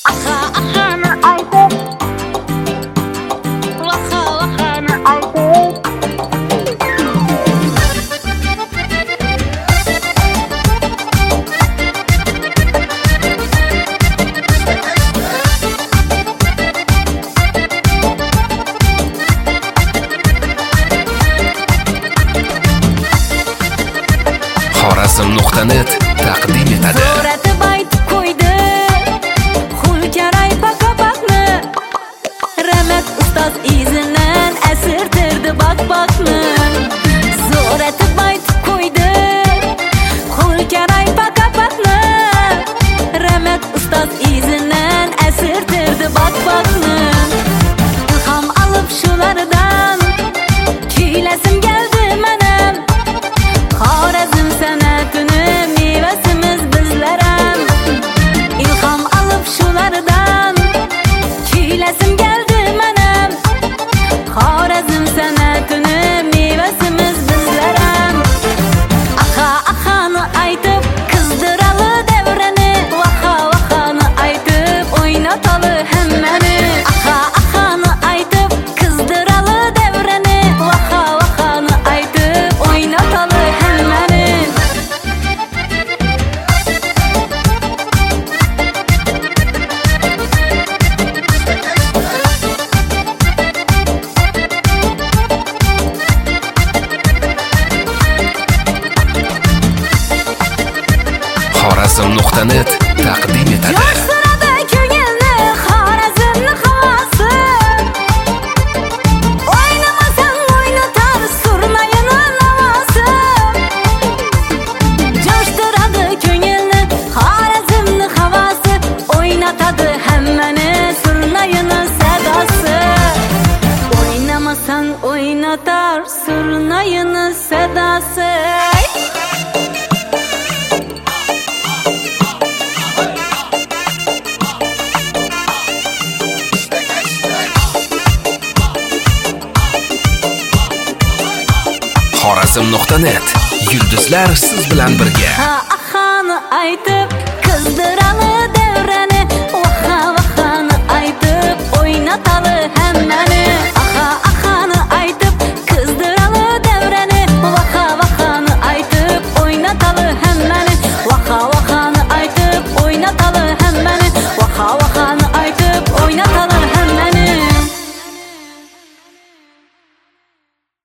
Xorazm.net taqdim etadi. Zo'ratib aytib qo'ydi Xulkaray paka-pakni. Ramat ustoz izidan asirtirdi bak-bakni. Zo'ratib aytib qo'ydi Xulkaray paka-pakni. Ramat ustoz izidan asirtirdi bak-bakni. Ilhom olib shulardan kuylasim keldi menam. Xorazm san'atini mevasimiz bizlaram. Ilhom olib shulardan kuylasim keldi menam. Xorazm san'atini mevasimiz bizlaram. Aha-ahani aytib qizdiralı davrani. Vaha-vahani aytib o'ynatalı hammani. Aha-ahani aytib qizdiralı davrani. Vaha-vahani aytib o'ynatalı hammani. Xorazm.net taqdim etadi. Yoshtiradi ko'ngilni Xorazmni havasi. O'ynamasang o'ynatar surnayini navasi. Yoshtiradi ko'ngilni Xorazmni havasi. O'ynatadi hammani surnayini sadosi. O'ynamasang o'ynatar surnayini sadosi. Xorazm.net yulduzlar siz bilan birga. Ha-ahani aytib qizdiralı davrani. Vaha-vahani aytib o'ynatalı hammani.